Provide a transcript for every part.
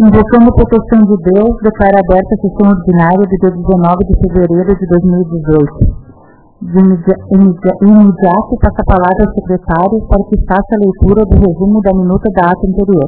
Invocando a proteção de Deus, declara aberta a sessão ordinária de dia 19 de fevereiro de 2018. De imediato, passa a palavra ao secretário para que faça a leitura do resumo da minuta da ata anterior.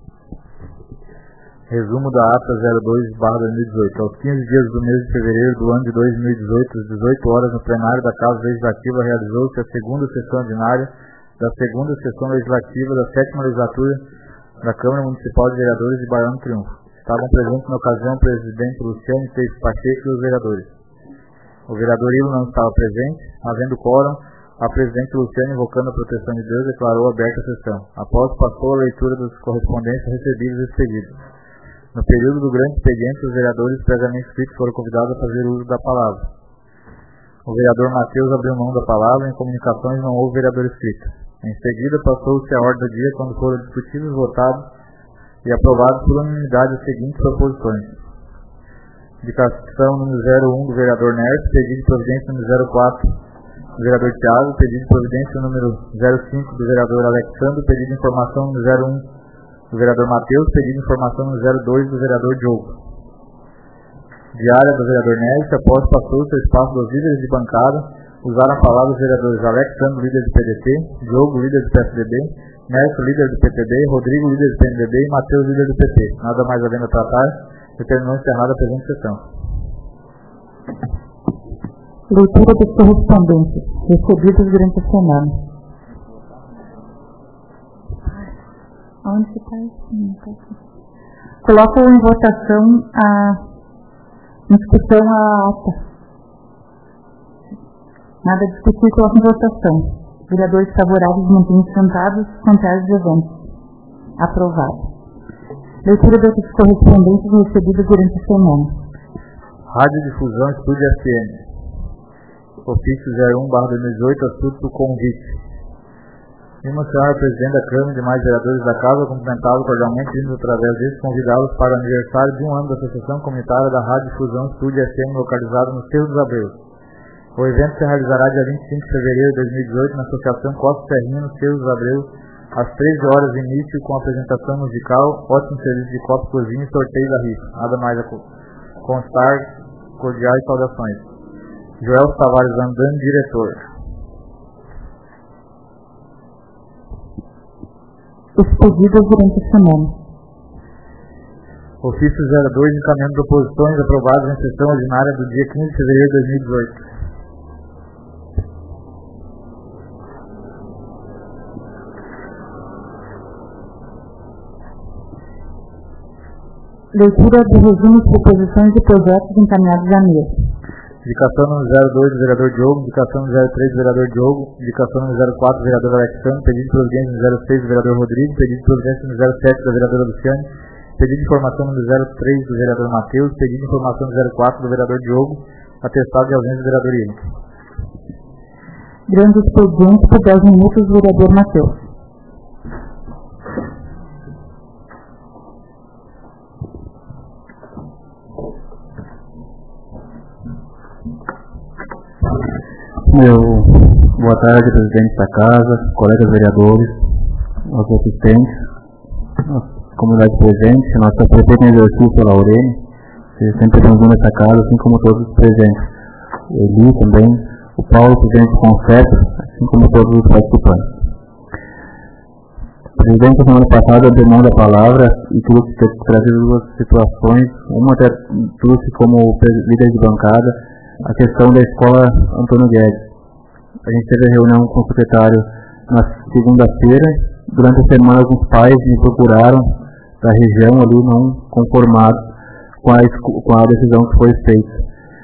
Resumo da ata 02/2018. Aos 15 dias do mês de fevereiro do ano de 2018, às 18 horas, no plenário da Casa Legislativa, realizou-se a segunda sessão ordinária da segunda sessão legislativa da 7ª legislatura da Câmara Municipal de Vereadores de Barão do Triunfo. Estavam presentes na ocasião o presidente Luciano Teixeira Pacheco e os vereadores. O vereador Ilo não estava presente, havendo quórum, a presidente Luciana, invocando a proteção de Deus, declarou aberta a sessão. Após passou a leitura das correspondências recebidas e expedidas. No período do grande expediente, os vereadores previamente inscritos foram convidados a fazer uso da palavra. O vereador Matheus abriu mão da palavra, em comunicações não houve vereador inscrito. Em seguida, passou-se a ordem do dia, quando foram discutidos, votados e aprovados por unanimidade as seguintes proposições. Indicação número 01 do vereador Nerto, pedido de providência número 04 do vereador Thiago, pedido de providência número 05 do vereador Alexandre, pedido de informação número 01 do vereador Matheus, pedido de informação número 02 do vereador Diogo. Diária do vereador Nerto, após passou-se ao espaço dos líderes de bancada, usaram a palavra os vereadores Alexandre, líder do PDT, Diogo, líder do PSDB, Nerto, líder do PTB, Rodrigo, líder do PMDB e Matheus, líder do PT. Nada mais havendo a tratar, determinou encerrada a presente sessão. Leitura das correspondências recebidas durante a semana. Onde está? Coloco em votação em discussão a ata. Nada a discutir, coloco em votação. Vereadores favoráveis mantêm-se sentados, contrários de eventos. Aprovado. Leitura das correspondências recebidas durante a semana. Radiodifusão Estúdio FM. Ofício 01/2018, assunto convite. Irmã senhora presidente da Câmara e demais vereadores da Casa, cumprimentá-los cordialmente, vindo através disso convidá-los para o aniversário de 1 ano da Associação Comunitária da Radiodifusão Estúdio FM, localizada no Cerro dos Abreus. O evento se realizará dia 25 de fevereiro de 2018 na Associação Costa Serrinha, no Cerro dos Abreus, às 13 horas de início, com apresentação musical, ótimo serviço de copo cozinha e sorteio da rifa. Nada mais a constar, cordiais saudações. Joel Tavares Andando, diretor. Expedidas durante a semana. Ofício 02, encaminhando proposições aprovadas em sessão ordinária do dia 15 de fevereiro de 2018. Leitura do resumo de proposições e projetos encaminhados à mesa. Indicação número 02 do vereador Diogo, indicação número 03 do vereador Diogo, indicação número 04 do vereador Alexandre, pedido de providência número 06 do vereador Rodrigo, pedido de providência número 07 da vereadora Luciane, pedido de informação número 03 do vereador Matheus, pedido de informação número 04 do vereador Diogo, atestado de ausência do vereador Ilo. Grande expediente por 10 minutos do vereador Matheus. Boa tarde, presidente da casa, colegas vereadores, nossos assistentes, nossa comunidade presente, nossa prefeita em exercício, Laurene, vocês sempre bem-vindos nessa casa, assim como todos os presentes. O Eli também, o Paulo, presidente do Conceito, assim como todos os participantes. O presidente, na semana passada, abriu mão da palavra e trouxe duas situações. Uma até trouxe como líder de bancada a questão da escola Antônio Guedes. A gente teve a reunião com o secretário na segunda-feira. Durante a semana, alguns pais me procuraram da região ali, não conformados com a decisão que foi feita.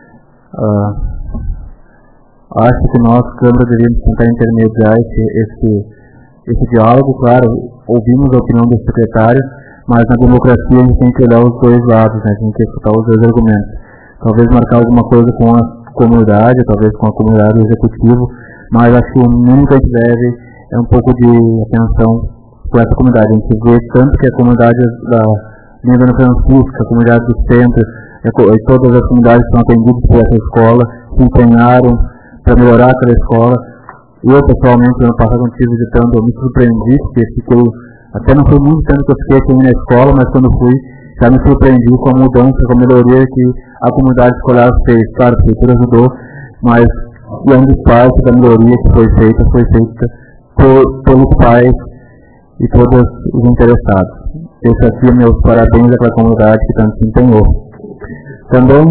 Acho que nós, Câmara, deveríamos tentar intermediar esse diálogo. Claro, ouvimos a opinião do secretário, mas na democracia a gente tem que olhar os dois lados, né? A gente tem que escutar os dois argumentos. Talvez marcar alguma coisa com a comunidade, talvez com a comunidade do executivo, mas acho que o mínimo que a gente deve é um pouco de atenção com essa comunidade. A gente vê tanto que a comunidade da Linha Dona Francisca, a comunidade do centro, e todas as comunidades que são atendidas por essa escola, se empenharam para melhorar aquela escola. Eu, pessoalmente, ano passado, quando estive visitando, eu me surpreendi, porque até não foi muito tempo que eu fiquei aqui na escola, mas quando fui, já me surpreendi com a mudança, com a melhoria que a comunidade escolar fez. Claro, a prefeitura ajudou, mas grande parte da melhoria que foi feita pelos pais e todos os interessados. Esse aqui é meus parabéns àquela comunidade que tanto se empenhou. Também,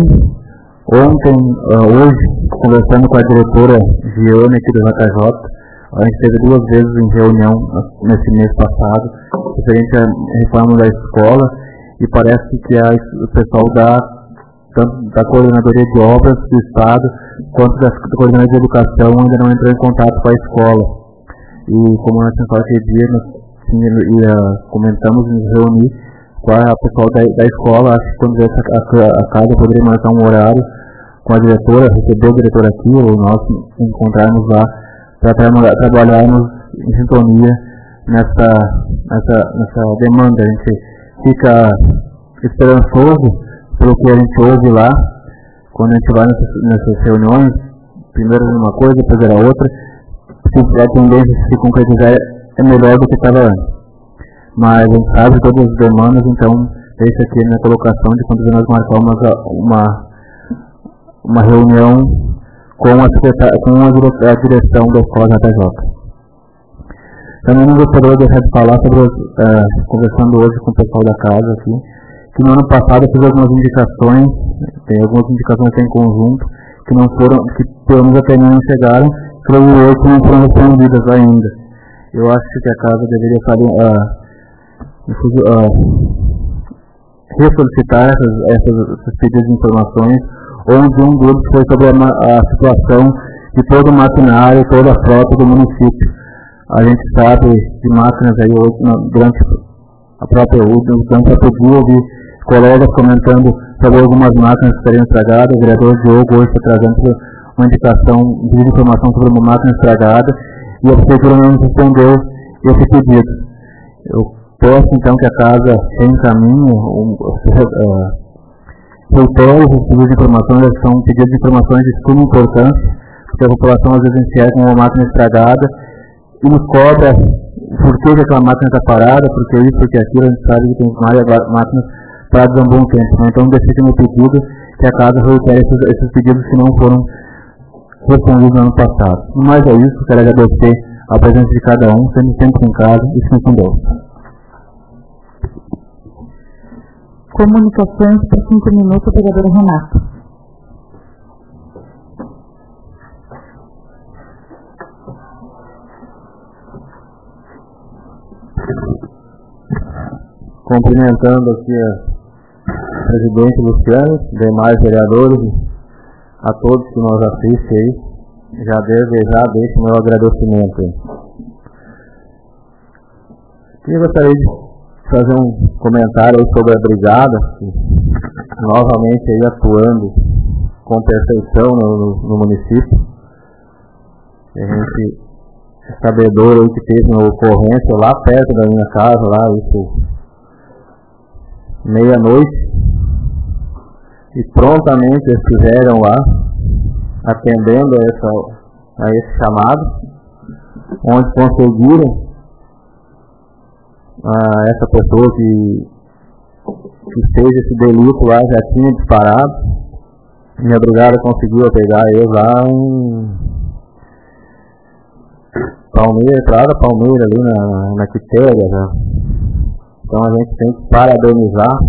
hoje, conversando com a diretora Giane aqui do JJ, a gente teve 2 vezes em reunião nesse mês passado, referente à reforma da escola, e parece que o pessoal tanto da Coordenadoria de Obras do Estado, quanto da Coordenadoria de Educação ainda não entrou em contato com a escola. E como nós tínhamos falado aquele dia, comentamos, nos reunir com a pessoal da escola, acho que quando vier a casa poderia marcar um horário com a diretora, receber o diretor aqui, ou nós encontrarmos lá, para trabalharmos em sintonia nessa demanda. A gente fica esperançoso pelo que a gente ouve lá, quando a gente vai nessas reuniões, primeiro era uma coisa, depois era outra, se a tendência de se concretizar é melhor do que estava antes. Mas a gente sabe todas as demandas, então deixa aqui na colocação de quando nós marcarmos uma reunião com a direção da escola JJ. Também não gostaria de deixar de falar sobre, conversando hoje com o pessoal da casa aqui, que no ano passado eu fiz algumas indicações em conjunto, que pelo menos até mim não chegaram, que não foram respondidas ainda. Eu acho que a casa deveria ressolicitar esses pedidos de informações, onde um deles foi sobre a situação de todo o maquinário, toda a frota do município. A gente sabe de máquinas aí durante a própria dia, eu vi colegas comentando sobre algumas máquinas que estariam estragadas. O vereador Diogo hoje está trazendo uma indicação de informação sobre uma máquina estragada, e a prefeitura não respondeu esse pedido. Eu peço então que a casa encaminhe reitere esses pedidos de informações. São pedidos de informações de extrema importância, porque a população às vezes enxerga uma máquina estragada e nos cobra por que aquela máquina está parada, porque isso, porque aquilo. A gente sabe que tem várias máquinas paradas há um bom tempo. Então deixe meu pedido que a casa reitere esses pedidos que não foram respondidos no ano passado. Mas é isso, quero agradecer a presença de cada um, sempre em casa e sempre com Deus. Comunicações por 5 minutos, vereador Renato. Cumprimentando aqui a presidente Luciano, demais vereadores, a todos que nos assistem aí, já deixo meu agradecimento aí. Eu gostaria de fazer um comentário aí sobre a brigada, novamente aí atuando com perfeição no município. A gente é sabedor aí que teve uma ocorrência lá perto da minha casa, lá, isso meia-noite, e prontamente eles estiveram lá atendendo a esse chamado, onde conseguiram essa pessoa que fez esse delito lá já tinha disparado. Minha brigada conseguiu pegar eles lá em Palmeira, ali na Quitéria, né? Então a gente tem que parabenizar,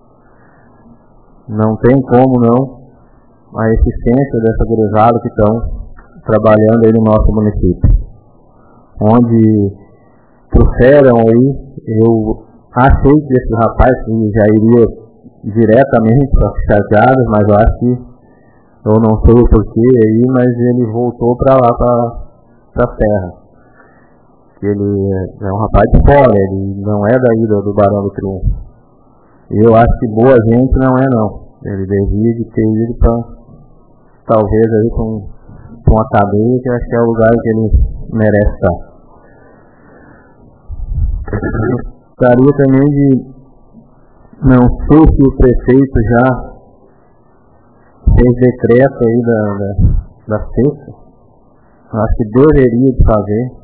não tem como não, a eficiência dessa gurizada que estão trabalhando aí no nosso município. Onde trouxeram aí, eu achei que esse rapaz já iria diretamente para as charqueadas, mas eu acho que, eu não sei o porquê aí, mas ele voltou para lá, para a terra. Ele é um rapaz de fora, ele não é daí do Barão do Triunfo. E eu acho que boa gente não é não. Ele devia de ter ido para, talvez aí para uma cadeia, que eu acho que é o lugar que ele merece estar. Gostaria também de, não sei se o prefeito já fez decreto aí da sexta. Acho que deveria de fazer,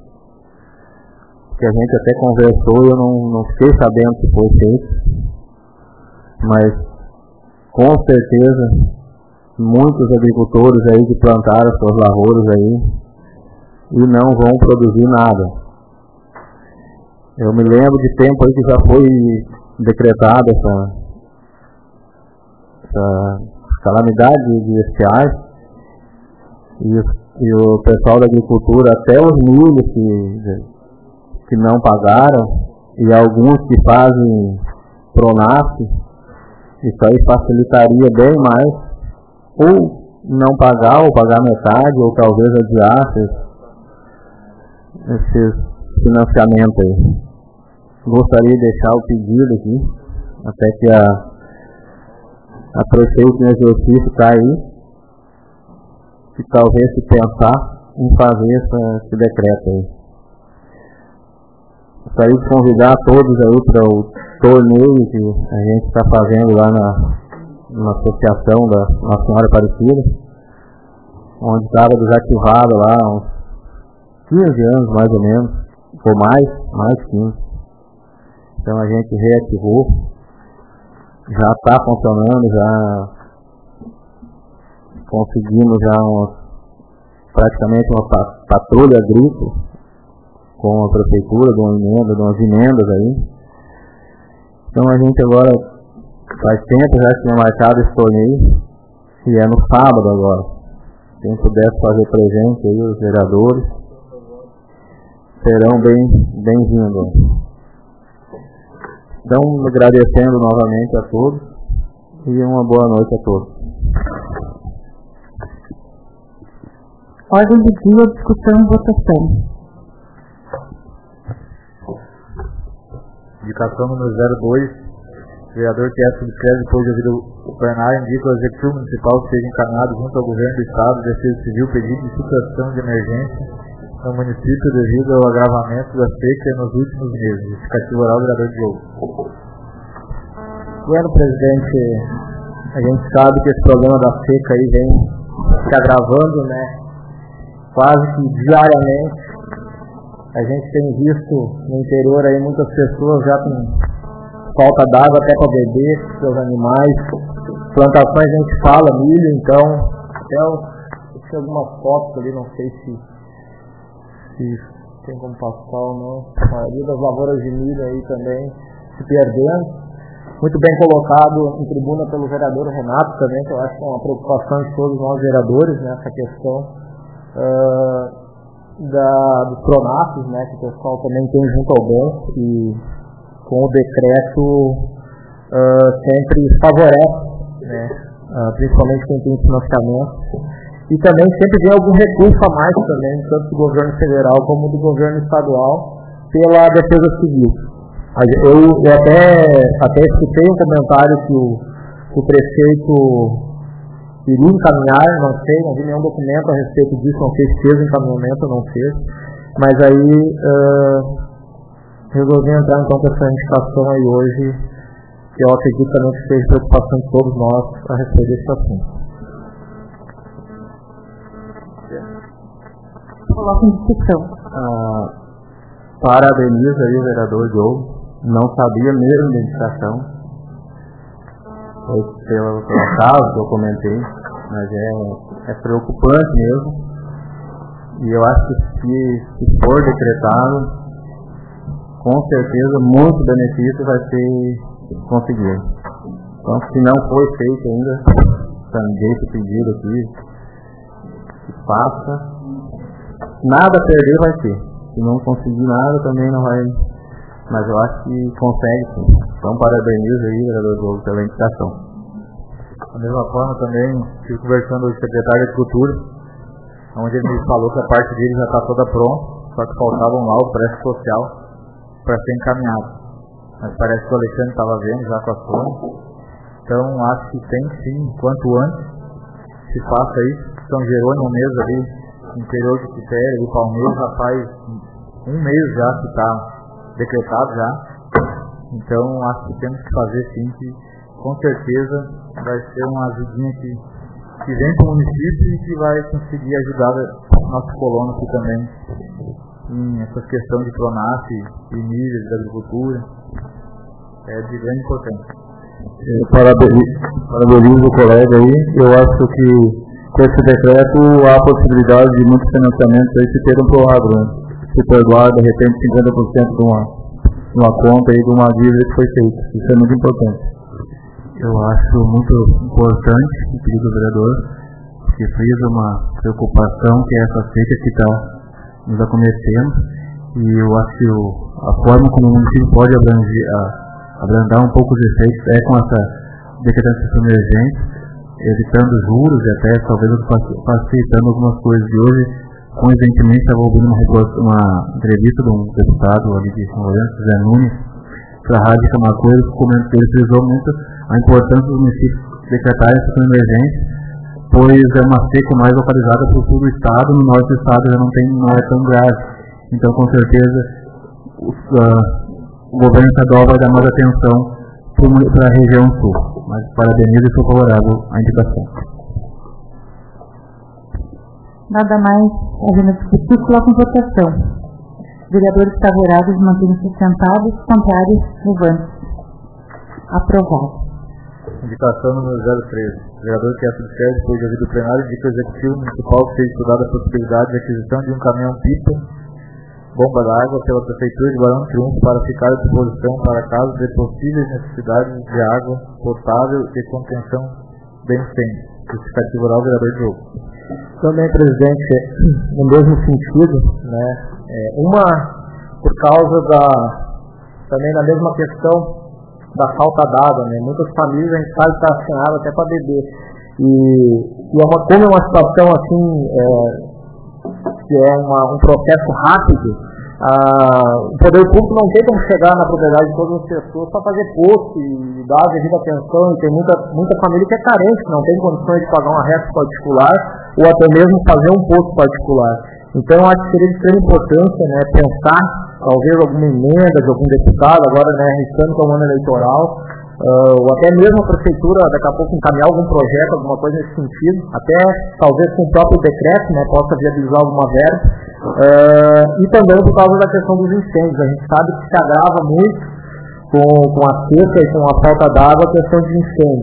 que a gente até conversou e eu não fiquei sabendo se foi feito. mas com certeza muitos agricultores aí que plantaram suas lavouras aí e não vão produzir nada. Eu me lembro de tempo aí que já foi decretada essa calamidade de estiagem e o pessoal da agricultura, até os milhos que não pagaram e alguns que fazem Pronaf, isso aí facilitaria bem mais, ou não pagar, ou pagar metade, ou talvez adiar esses financiamentos aí. Gostaria de deixar o pedido aqui, até que a prefeita em exercício está aí, que talvez se pensar em fazer esse decreto aí. Gostaria de convidar todos aí para o torneio que a gente está fazendo lá na associação da Nossa Senhora Aparecida, onde estava desativado lá há uns 15 anos mais ou menos, ou mais 15. Então a gente reativou, já está funcionando, já conseguimos já praticamente uma patrulha agrícola com a prefeitura, de umas emendas aí. Então a gente agora faz tempo já que tinha marcado esse torneio, e é no sábado agora. Quem pudesse fazer presente aí, os vereadores serão bem-vindos. Então, agradecendo novamente a todos e uma boa noite a todos. Ordem do dia, discussão e votação. Indicação número 02. O vereador que subscreve depois de ouvir o plenário indica ao Executivo Municipal que seja encaminhado junto ao Governo do Estado e Defesa Civil pedido de situação de emergência no município devido ao agravamento da seca nos últimos meses. Justificativa oral, vereador Diogo. Bueno, presidente, a gente sabe que esse problema da seca aí vem se agravando, né? Quase que diariamente. A gente tem visto no interior aí muitas pessoas já com falta d'água até para beber, seus animais. Plantações a gente fala, milho, então, até eu tinha algumas fotos ali, não sei se tem como passar ou não. A maioria das lavouras de milho aí também se perdendo. Muito bem colocado em tribuna pelo vereador Renato também, que eu acho que é uma preocupação de todos nós vereadores, né, essa questão dos Pronafs, né, que o pessoal também tem junto ao banco, e com o decreto sempre favorece, né, principalmente quem tem financiamento, e também sempre vem algum recurso a mais também, tanto do governo federal como do governo estadual, pela Defesa Civil. Eu até escutei um comentário que o prefeito iria encaminhar, não vi nenhum documento a respeito disso, não sei se fez o encaminhamento ou não fez, mas aí resolvi entrar então com essa indicação aí hoje, que eu acredito também que seja preocupação de todos nós a respeito desse assunto. Coloca em discussão. Parabenizo aí o vereador Diogo, não sabia mesmo da indicação, foi pelo caso que eu comentei, mas é preocupante mesmo, e eu acho que se for decretado, com certeza muito benefício vai ser conseguido. Então, se não foi feito ainda, também esse pedido aqui, que faça, nada a perder vai ter. Se não conseguir nada, também não vai. Mas eu acho que consegue sim. Então, parabenizo aí, vereador Diogo, pela indicação. Da mesma forma, também estive conversando com o secretário de Agricultura, onde ele me falou que a parte dele já está toda pronta, só que faltava um laudo prédio social para ser encaminhado. Mas parece que o Alexandre estava vendo já com a Sônia. Então, acho que tem sim, quanto antes se faça isso. São Jerônimo mesmo ali, interior de Quitéria, de Palmeiras, já faz um mês já que está decretado já. Então acho que temos que fazer sim, que com certeza vai ser uma ajudinha que vem para o município e que vai conseguir ajudar o nosso colono aqui também em essas questões de Pronaf e milhas da agricultura. É de grande importância. Parabenizo o colega aí. Eu acho que com esse decreto há a possibilidade de muitos financiamentos aí se terem pro agro, né? Se perdoar de repente 50% de uma conta aí, de uma dívida que foi feita. Isso é muito importante. Eu acho muito importante o pedido do vereador, que fez uma preocupação que é essa seca que está nos acometendo, e eu acho que a forma como o município pode abrandar um pouco os efeitos é com essa decretação emergente, evitando juros e até talvez facilitando algumas coisas de hoje. Coincidentemente, estava ouvindo uma entrevista de um deputado ali de São Lourenço, Zé Nunes, para a Rádio Camacoeiro, que ele frisou muito a importância dos municípios decretarem a situação emergente, pois é uma seca mais localizada por todo o estado, no norte do estado já não é tão grave. Então, com certeza, o governo estadual vai dar mais atenção para a região sul. Mas parabenizo e sou favorável à indicação. Nada mais, havendo discutir, coloca em votação. Vereadores favoráveis mantêm-se sentados, contrários, levantes. Aprovado. Indicação número 03. O vereador que subscreve, depois de ouvido o plenário, indica o executivo municipal que seja estudada a possibilidade de aquisição de um caminhão-pipa bomba d'água pela Prefeitura de Barão do Triunfo para ficar à disposição para casos de possíveis necessidades de água potável e contenção de incêndio. Justificativa oral, vereador Diogo. Também, presidente, no mesmo sentido, né, uma por causa também na mesma questão da falta d'água, né, muitas famílias a gente sabe que está sem água até para beber, e como é uma situação assim, que é um processo rápido, o poder público não tem como chegar na propriedade de todas as pessoas para fazer posto e dar a devida atenção, e tem muita família que é carente, que não tem condições de pagar uma reta particular ou até mesmo fazer um posto particular. Então eu acho que seria de extrema importância, né, pensar talvez alguma emenda de algum deputado, agora, né, arriscando que é um ano eleitoral, ou até mesmo a prefeitura daqui a pouco encaminhar algum projeto, alguma coisa nesse sentido, até talvez com o próprio decreto, né, possa viabilizar alguma verba, e também por causa da questão dos incêndios. A gente sabe que se agrava muito com a seca e com a falta d'água a questão de incêndio.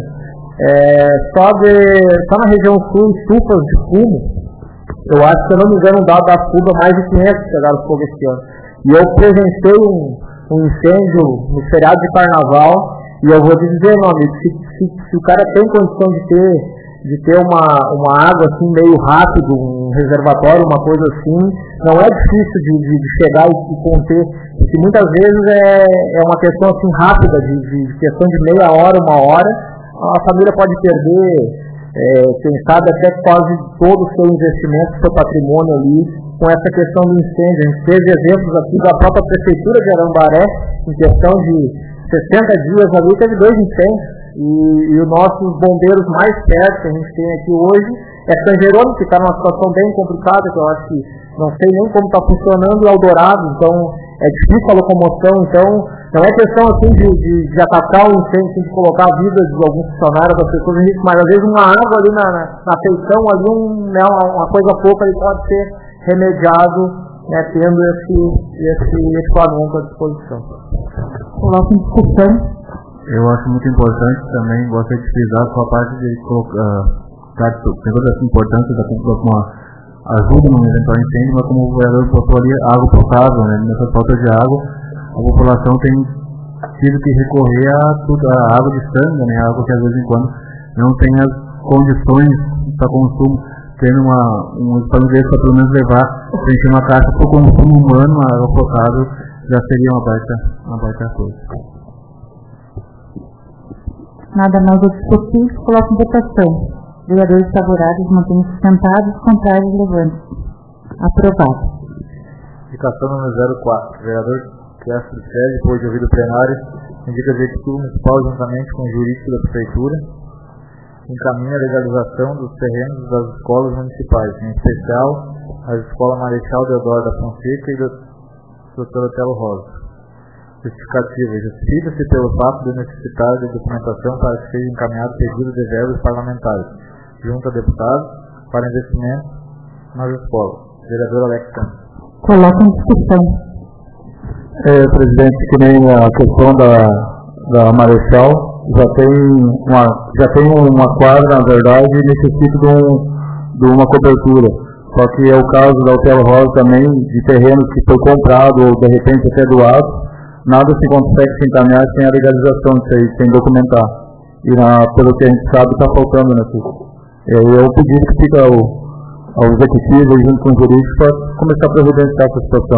Só na região sul, estufas de fumo, eu acho que, se eu não me engano, um dado da FUBA, mais de 500 pegaram fogo esse ano. E eu presenciei um incêndio no feriado de carnaval, e eu vou te dizer, meu amigo, se o cara tem condição de ter uma água assim meio rápido, um reservatório, uma coisa assim, não é difícil de chegar e conter, porque muitas vezes é uma questão assim rápida, de questão de meia hora, uma hora, a família pode perder, quem sabe até quase todo o seu investimento, seu patrimônio ali, com essa questão do incêndio. A gente teve exemplos aqui da própria Prefeitura de Arambaré, em questão de 60 dias ali, teve 2 incêndios, e os nossos bombeiros mais perto que a gente tem aqui hoje é São Jerônimo, que está numa situação bem complicada, que eu acho que não sei nem como está funcionando, e Eldorado, então é difícil a locomoção, então não é questão assim de atacar o incêndio, assim, de colocar a vida de alguns funcionários, das pessoas em risco, mas às vezes uma água ali na feição, ali uma coisa pouca, ele pode ser remediado, né, tendo esse equipamento à disposição. Coloca em discussão. Eu acho muito importante também, gostaria de frisar a sua parte de colocar, tem toda essa importância da uma ajuda no eventual incêndio, mas como o vereador botou ali, água potável, né, nessa falta de água, a população tem tido que recorrer a água de sangue, né, água que às vezes em quando não tem as condições para consumo, tendo um equipamento desse para pelo menos levar, preencher uma caixa para o consumo humano, a água potável já seria uma baita coisa. Nada mais a discutir, coloca em votação. Vereadores favoráveis mantêm-se sentados, contrários, levantes. Aprovado. Indicação número 04. Vereador que subscreve, depois de ouvido o plenário, indica o executivo municipal juntamente com o jurídico da prefeitura, encaminha a legalização dos terrenos das escolas municipais, em especial as escolas Marechal Deodoro da Fonseca e da Dr. Otelo Rosa. Justificativa. Justifica-se pelo fato de necessitar de documentação para que seja encaminhado pedido de verbas parlamentares, junto a deputados, para investimento nas escolas. Vereador Alex Santos. Coloca em discussão. Presidente, que nem a questão da Marechal, já tem uma quadra, na verdade, e necessita de uma cobertura. Só que é o caso da Hotel Rosa também, de terrenos que foi comprado ou de repente até doado, nada se consegue se encaminhar sem a legalização disso aí, sem documentar. E pelo que a gente sabe, está faltando, né? É o pedido que fica ao executivo junto com os jurídicos para começar a providenciar essa situação.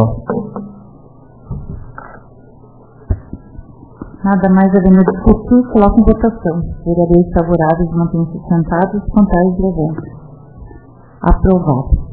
Nada mais havendo discutir, coloca em votação. Vereadores favoráveis mantêm-se sentados, contrários levantam. Aprovado.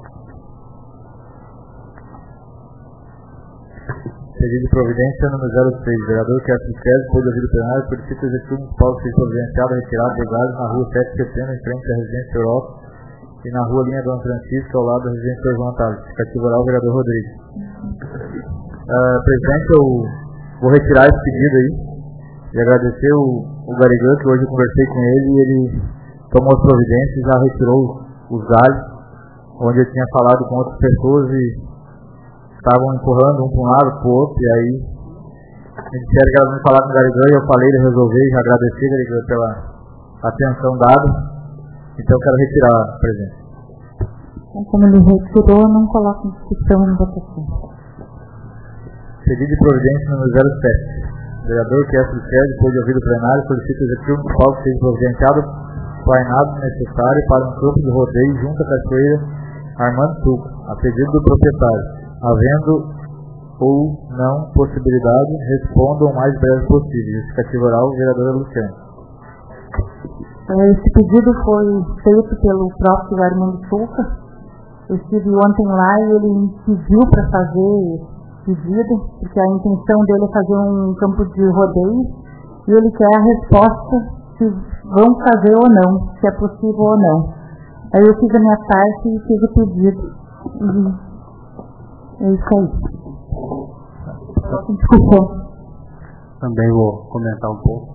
Pedido de providência número 06. Vereador Castro Quedes, depois do ouvido plenário, solicita o executivo municipal que seja providenciado a retirada de gás na rua 7 de setembro, em frente à residência Europa, e na rua Linha Dona Francisca, ao lado da residência João Otávio. Justificativa oral, vereador Rodrigues. Presidente, eu vou retirar esse pedido aí e agradecer o Garigão, que hoje eu conversei com ele e ele tomou as providências e já retirou os galhos, onde eu tinha falado com outras pessoas e estavam empurrando um para um lado, para o outro, e aí me disseram que elas me falaram com o Garigão e eu falei, ele resolveu, já agradeci, Garigão, pela atenção dada, então eu quero retirar, presidente. Como ele retirou, não coloca em discussão em votação. Pedido de providência número 07. Vereador Castro Quedes, depois de ouvido o plenário, solicita o executivo municipal que seja providenciado planeado necessário para um campo de rodeio junto à cachoeira Armando Suco, a pedido do proprietário. Havendo ou não possibilidade, responda o mais breve possível. Justificativa oral, vereadora Luciana. Esse pedido foi feito pelo próprio Armando Suco. Eu estive ontem lá e ele me pediu para fazer pedido, porque a intenção dele é fazer um campo de rodeio e ele quer a resposta se vão fazer ou não, se é possível ou não. Aí eu fiz a minha parte e fiz o pedido. É isso aí. Também vou comentar um pouco.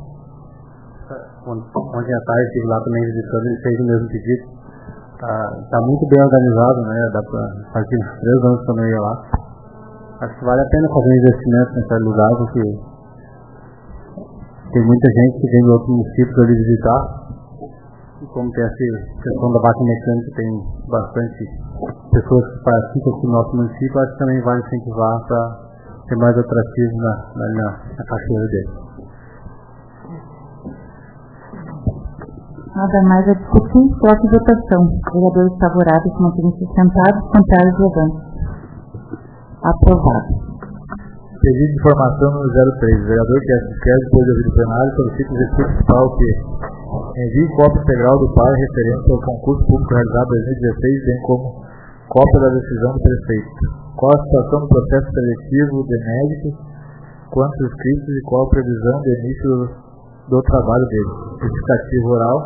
Ontem à tarde estive lá também visitando, ele fez o mesmo pedido. Tá muito bem organizado, né? Dá pra partir uns 3 anos também ia lá. Acho que vale a pena fazer um investimento nesse lugar, porque tem muita gente que vem de outros municípios ali visitar. E como tem essa questão da vaca mecânica, tem bastante pessoas que praticam aqui no nosso município, acho que também vale incentivar para ser mais atrativo na cachoeira dele. Nada mais a discutir, coloca em votação. Vereadores favoráveis mantêm-se sentados, contrários levantam. Aprovado. Pedido de informação número 03. Vereador Castro Quedes, depois de ouvido o plenário, solicita o executivo municipal que envie cópia integral do PAR referente ao concurso público realizado em 2016, bem como cópia da decisão do prefeito. Qual a situação do processo seletivo de médicos, quantos inscritos e qual a previsão de início do trabalho dele. Justificativo oral.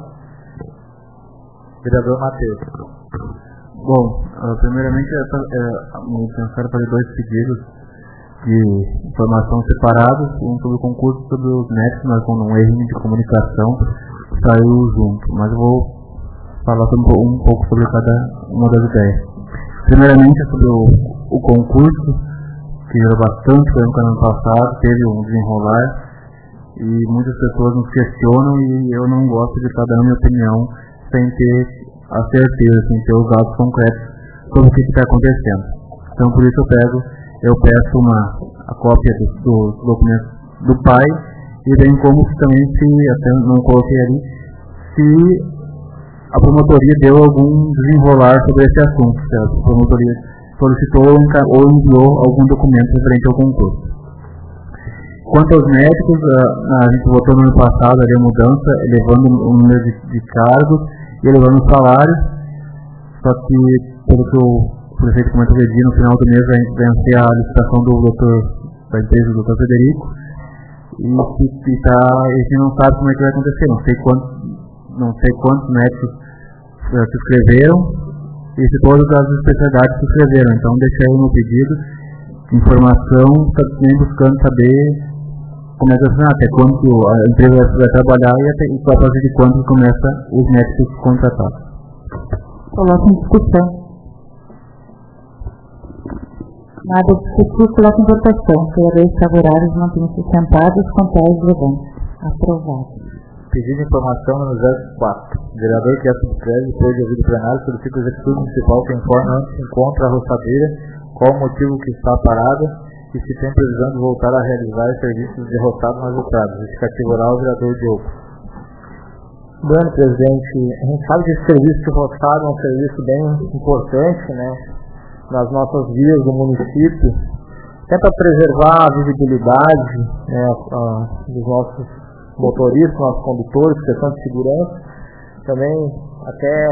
Vereador Matheus. Bom, primeiramente eu quero fazer 2 pedidos de informação separados, um sobre o concurso e sobre os médicos, mas com um erro de comunicação saiu junto, mas eu vou falar um pouco sobre cada uma das ideias. Primeiramente sobre o concurso, que gerou bastante polêmica no ano passado, teve um desenrolar e muitas pessoas nos questionam e eu não gosto de estar dando minha opinião sem ter a certeza, sem ter os dados concretos sobre o que está acontecendo. Então por isso eu peço a cópia dos documentos do pai e bem como também, se até não coloquei ali, se a promotoria deu algum desenrolar sobre esse assunto, se a promotoria solicitou ou enviou algum documento referente ao concurso. Quanto aos médicos, a gente votou no ano passado ali a mudança, elevando o número de cargos e elevando o salário, só que, pelo que o prefeito comentou no final do mês, a gente vencer a licitação da empresa do Dr. Frederico, e a gente não sabe como é que vai acontecer, não sei quantos médicos se inscreveram e se todas as especialidades se inscreveram, então deixei aí no pedido de informação, também buscando saber como é que vai funcionar, até quando a empresa vai trabalhar e a partir de quando começa os médicos contratados. Coloca em discussão. Nada a discutir, coloca em votação. Vereadores favoráveis mantêm-se sentados, contrários levantam. Aprovado. Pedido de informação no 04. O vereador que é subscreve depois de ouvido plenário solicita o executivo municipal que informe onde se encontra a roçadeira, qual o motivo que está parada e se tem previsão de voltar a realizar serviços de roçado nas estradas. Justificativa oral, vereador Diogo. Bom, presidente, a gente sabe que esse serviço de roçado é um serviço bem importante, né, nas nossas vias do município, até para preservar a visibilidade, né, dos nossos motoristas, nossos condutores, questão de segurança, também até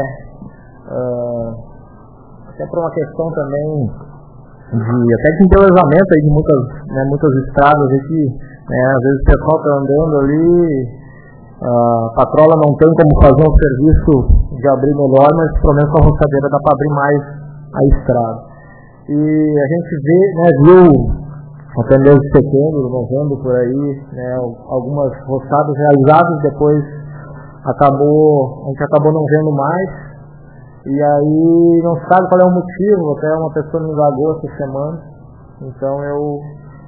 para uma questão também de embelezamento aí de muitas estradas aí que, né, às vezes o pessoal está andando ali, a patrola não tem como fazer um serviço de abrir melhor, mas pelo menos com a roçadeira dá para abrir mais a estrada. E a gente viu até mês de setembro, novembro, por aí, né, algumas roçadas realizadas, depois a gente acabou não vendo mais, e aí não sabe qual é o motivo, até uma pessoa me indagou essa semana, então eu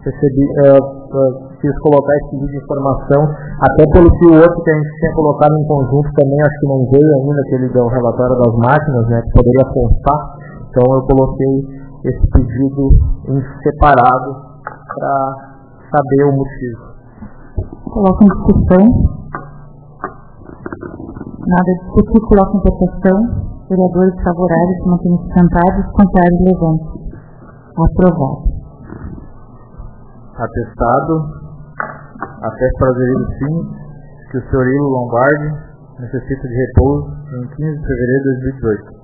quis colocar esse vídeo de informação, até pelo que o outro que a gente tinha colocado em conjunto também, acho que não veio ainda, aquele do relatório das máquinas, né, que poderia constar, então eu coloquei esse pedido em separado para saber o motivo. Coloca em discussão. Nada de discutir, coloca em votação. Vereadores favoráveis, mantêm-se sentados, contrários, levante. Aprovado. Atestado. Até prazerio sim que o senhor Ilo Lombardi necessita de repouso em 15 de fevereiro de 2018.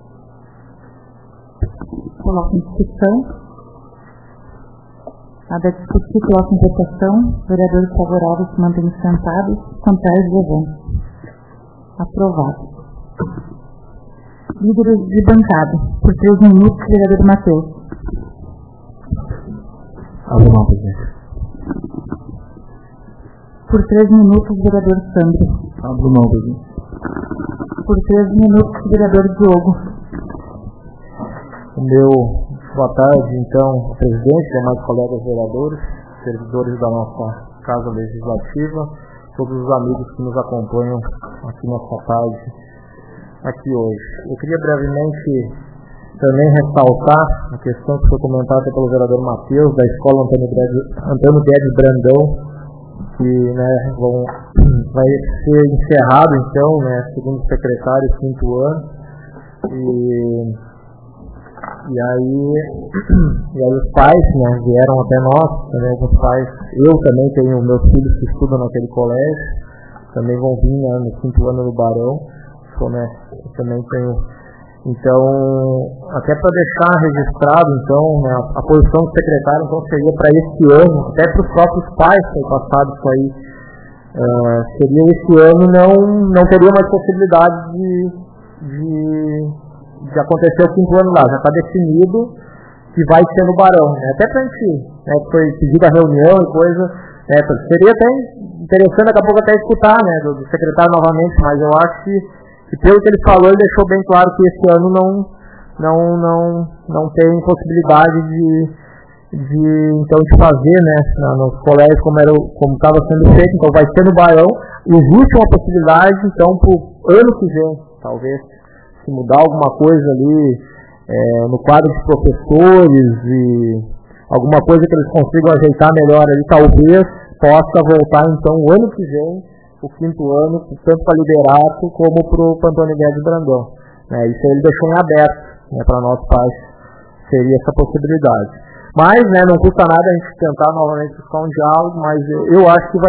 Coloca em discussão. Nada a discutir, coloca em votação. Vereadores favoráveis se mantêm sentados, contrários, levante. Aprovado. Líderes de bancada. Por 3 minutos, vereador Matheus. Abre mão, presidente. Por 3 minutos, vereador Sandro. Abre mão, presidente. Por 3 minutos, vereador Diogo. Boa tarde, então, presidente, demais colegas vereadores, servidores da nossa Casa Legislativa, todos os amigos que nos acompanham aqui nessa tarde, aqui hoje. Eu queria brevemente também ressaltar a questão que foi comentada pelo vereador Matheus, da Escola Antônio Guedes Brandão, que, né, vai ser encerrado, então, né, segundo o secretário, 5º ano, e aí os pais, né, vieram até nós, também alguns pais, eu também tenho meus filhos que estudam naquele colégio, também vão vir, né, no 5º ano no Barão, né, eu também tenho, então, até para deixar registrado, então, né, a posição do secretário, então, seria para esse ano, até para os próprios pais que têm passado isso aí, seria esse ano, não teria mais possibilidade de acontecer o 5º ano lá, já está definido que vai ser no Barão, né? Até para a gente, né, foi pedida a reunião e coisa, né, seria até interessante daqui a pouco até escutar, né, do secretário novamente, mas eu acho que pelo que ele falou, ele deixou bem claro que esse ano não tem possibilidade de fazer, né, nos colégios como estava sendo feito, então vai ser no Barão. Existe uma possibilidade, então, para o ano que vem, talvez, se mudar alguma coisa ali no quadro de professores e alguma coisa que eles consigam ajeitar melhor ali, talvez possa voltar então o ano que vem, o 5º ano, tanto para Liberato como para o Antônio Guedes Brandão. Isso aí ele deixou em aberto, né, para nós pais, seria essa possibilidade. Mas, né, não custa nada a gente tentar novamente buscar um diálogo, mas eu acho que vai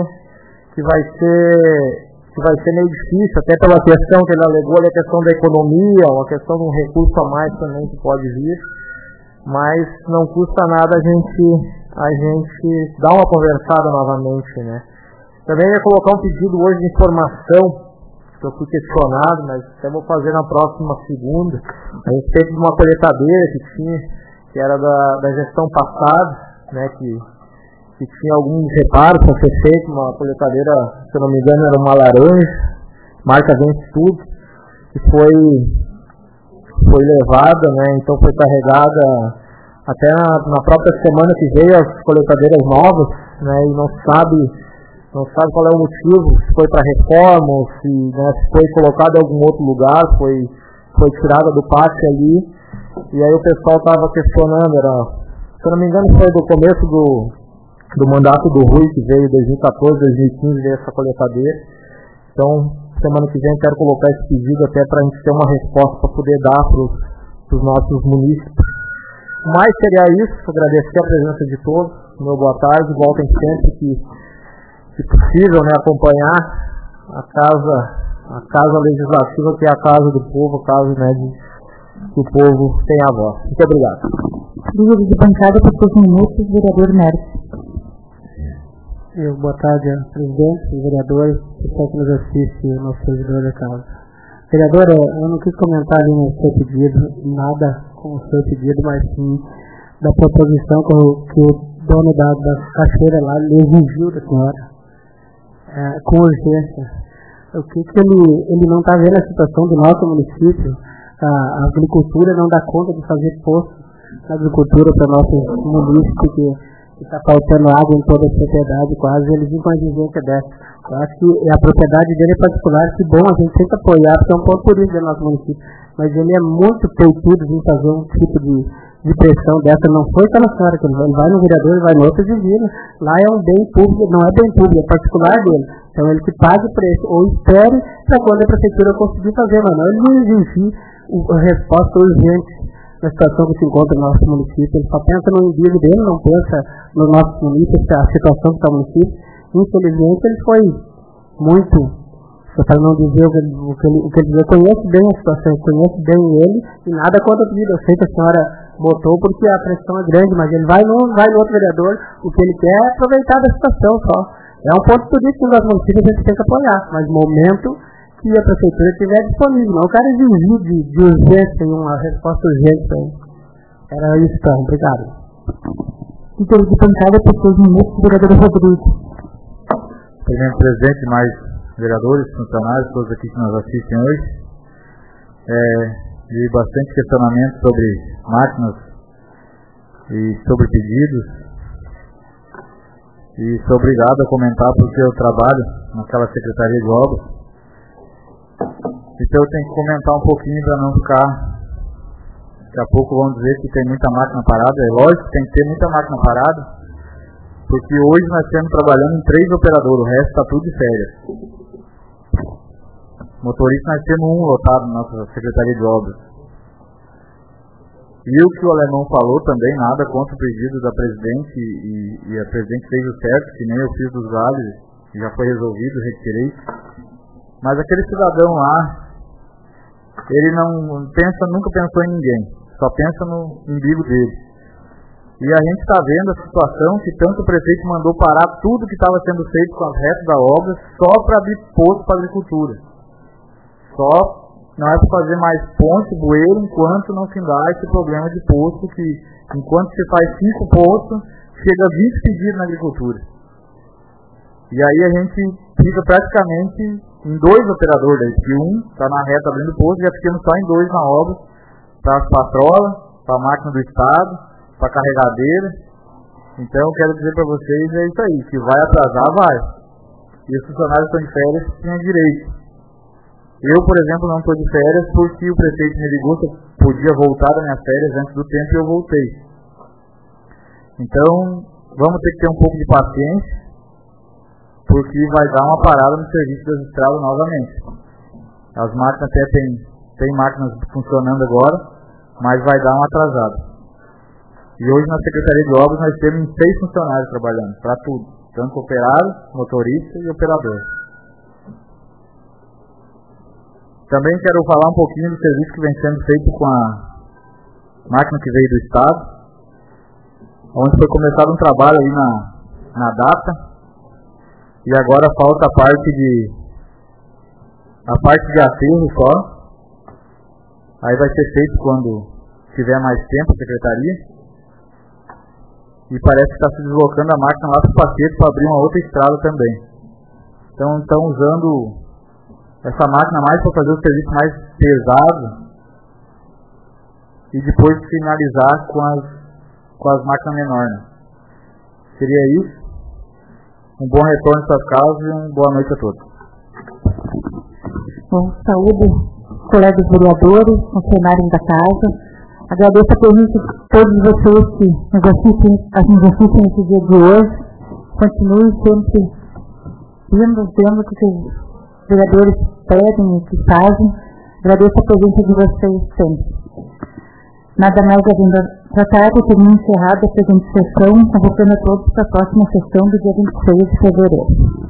ser meio difícil, até pela questão que ele alegou, a questão da economia, uma questão de um recurso a mais também que pode vir, mas não custa nada a gente dar uma conversada novamente, né. Também ia colocar um pedido hoje de informação, que eu fui questionado, mas até vou fazer na próxima segunda, a respeito de uma coletadeira que era da gestão passada, né, que tinha alguns reparos para ser feito, uma coletadeira, se eu não me engano, era uma laranja, marca Vence Tudo, que foi levada, né, então foi carregada até na própria semana que veio as coletadeiras novas, né, e não sabe não sabe qual é o motivo, se foi para reforma ou se, né, se foi colocado em algum outro lugar, foi tirada do pátio ali. E aí o pessoal estava questionando, se eu não me engano foi do começo do mandato do Rui, que veio em 2014, 2015, veio essa coletadeira. Então, semana que vem quero colocar esse pedido até para a gente ter uma resposta para poder dar para os nossos munícipes. Mas seria isso, agradecer a presença de todos, meu boa tarde, voltem sempre que possível, né, acompanhar a casa legislativa, que é a casa do povo, a casa, né, que o povo tem a voz. Muito obrigado. Líder de bancada por 2 minutos, vereador Mércio. Boa tarde, presidente, vereadores, pessoal que nos assiste, nosso servidor da casa. Vereadora, eu não quis comentar ali no seu pedido, nada com o seu pedido, mas sim da proposição que o dono da caixeira lá lhe exigiu da senhora, com urgência. O que ele não está vendo a situação do nosso município, a agricultura não dá conta de fazer poço na agricultura para o nosso município, que está faltando água em toda a propriedade, quase, eles vêm com a exigência dessa. Eu acho que a propriedade dele é particular, que bom, a gente tenta apoiar, porque é um ponto turístico do nosso município, mas ele é muito peitudo em fazer um tipo de pressão dessa. Não foi pela senhora que ele vai no vereador, ele vai no outro exigir. Lá é um bem público, não é bem público, é particular dele. Então ele que pague o preço, ou espere para quando a prefeitura conseguir fazer, mas não ele não exigir a resposta urgente na situação que se encontra no nosso município. Ele só pensa no umbigo dele, não pensa no nosso município, a situação que está no município. Infelizmente ele foi muito, para não dizer o que ele diz, eu conheço bem a situação, eu conheço bem ele, e nada contra o pedido. Eu sei que a senhora botou porque a pressão é grande, mas ele vai no outro vereador, o que ele quer é aproveitar da situação só. É um ponto turístico no nosso município, a gente tem que apoiar, mas no momento que a prefeitura estiver disponível, não o cara exigir de urgência e uma resposta urgente para ele. Era isso, então. Obrigado. Líder de bancada por 2 minutos, vereador Rodrigo. Presidente, mais vereadores, funcionários, todos aqui que nos assistem hoje, de bastante questionamento sobre máquinas e sobre pedidos, e sou obrigado a comentar porque eu trabalho naquela Secretaria de Obras, então eu tenho que comentar um pouquinho para não ficar, daqui a pouco vão dizer que tem muita máquina parada. É lógico que tem que ter muita máquina parada, porque hoje nós estamos trabalhando em 3 operadores, o resto está tudo de férias. Motorista nós temos 1 lotado na nossa Secretaria de Obras. E o que o alemão falou também, nada contra o pedido da presidente, e a presidente fez o certo, que nem eu fiz dos galhos, já foi resolvido, retirei. Mas aquele cidadão lá, ele nunca pensou em ninguém, só pensa no umbigo dele. E a gente está vendo a situação que tanto o prefeito mandou parar tudo que estava sendo feito com as retas da obra só para abrir posto para a agricultura. Não é para fazer mais ponte, bueiro, enquanto não findar esse problema de posto, que enquanto você faz 5 postos, chega a 20 pedidos na agricultura. E aí a gente fica praticamente em 2 operadores daí, que um está na reta abrindo posto, já ficamos só em 2 na obra, para as patrolas, para a máquina do Estado, para a carregadeira. Então eu quero dizer para vocês, é isso aí, que vai atrasar, vai. E os funcionários estão de férias, tinham direito. Eu, por exemplo, não estou de férias porque o prefeito me ligou que eu podia voltar das minhas férias antes do tempo e eu voltei. Então, vamos ter que ter um pouco de paciência, porque vai dar uma parada no serviço das estradas novamente. As máquinas até tem máquinas funcionando agora, mas vai dar uma atrasada. E hoje na Secretaria de Obras nós temos 6 funcionários trabalhando, para tudo, tanto operário, motorista e operador. Também quero falar um pouquinho do serviço que vem sendo feito com a máquina que veio do Estado, onde foi começado um trabalho aí na data, e agora falta a parte de aterro só. Aí vai ser feito quando tiver mais tempo a secretaria, e parece que está se deslocando a máquina lá para o Paquete para abrir uma outra estrada também. Então estão usando essa máquina mais para fazer o serviço mais pesado e depois finalizar com as máquinas menores. Seria isso. Um bom retorno às suas casas e uma boa noite a todos. Bom, saúde, colegas vereadores, funcionários da casa. Agradeço a presença de todos vocês que nos assistem nesse dia de hoje. Continue sempre vendo o que os vereadores pedem e que fazem. Agradeço a presença de vocês sempre. Nada mais havendo a tratar, eu termino encerrada a presente sessão, convocando a todos para a próxima sessão do dia 26 de fevereiro.